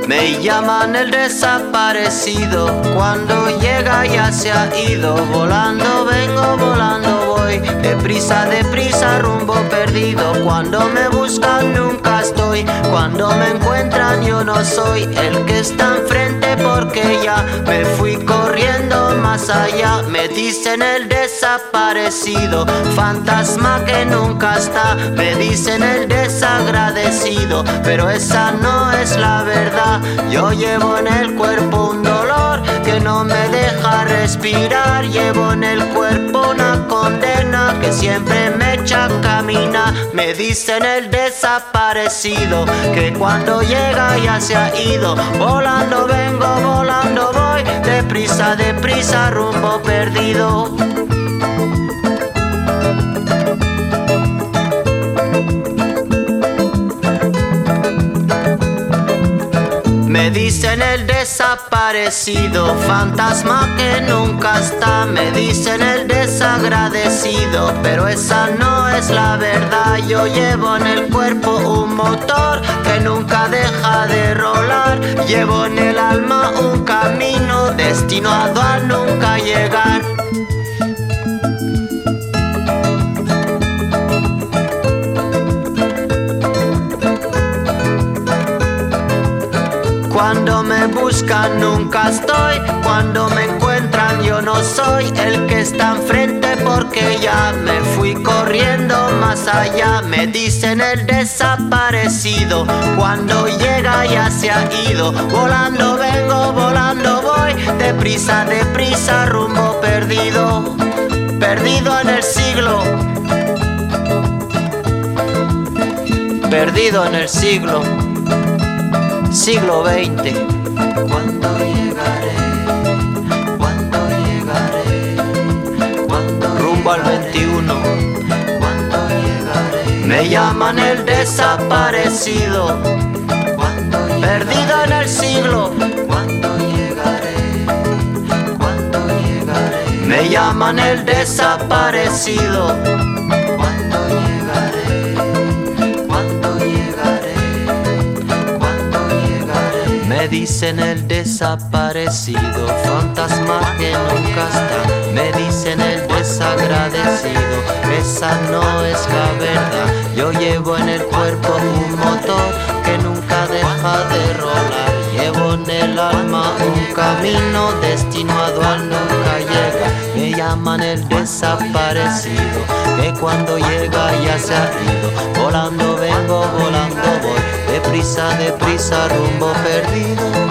Me llaman el desaparecido, cuando llega ya se ha ido. Volando vengo, volando voy, deprisa, rumbo perdido. Cuando me buscan nunca estoy, cuando me encuentran yo no soy el que está enfrente, porque ya me fui corriendo más allá. Me dicen el desaparecido, fantasma que nunca está. Me dicen el desagradecido, pero esa no es la verdad. Yo llevo en el cuerpo un dolor que no me deja respirar. Llevo en el cuerpo una condena que siempre me echa a caminar. Me dicen el desaparecido, que cuando llega ya se ha ido. Volando vengo, volando voy, deprisa, rumbo perdido. Me dicen el desaparecido, fantasma que nunca está. Me dicen el desagradecido, pero esa no es la verdad. Yo llevo en el cuerpo un motor que nunca deja de rolar. Llevo en el alma un camino destinado a nunca llegar. Cuando me buscan nunca estoy, cuando me encuentran yo no soy el que está enfrente, porque ya me fui corriendo más allá. Me dicen el desaparecido, cuando llega ya se ha ido. Volando vengo, volando voy, deprisa, rumbo perdido. Perdido en el siglo, perdido en el siglo XX. ¿Cuándo llegaré? ¿Cuándo llegaré? ¿Cuándo rumbo al llegaré? 21. ¿Cuándo llegaré? Me llaman el desaparecido, ¿Cuándo llegaré? perdido en el siglo. ¿Cuándo llegaré? ¿Cuándo llegaré? Me llaman el desaparecido. ¿Cuándo llegaré? ¿Cuándo llegaré? ¿Cuándo llegaré? Me dicen el desaparecido, fantasma que nunca está. Me dicen el desagradecido, esa no es la verdad. Yo llevo en el cuerpo un motor que nunca deja de rolar. Llevo en el alma un camino destinado a nunca llegar. Me llaman el desaparecido, que cuando llega ya se ha ido. Volando vengo, volando voy, deprisa, rumbo perdido.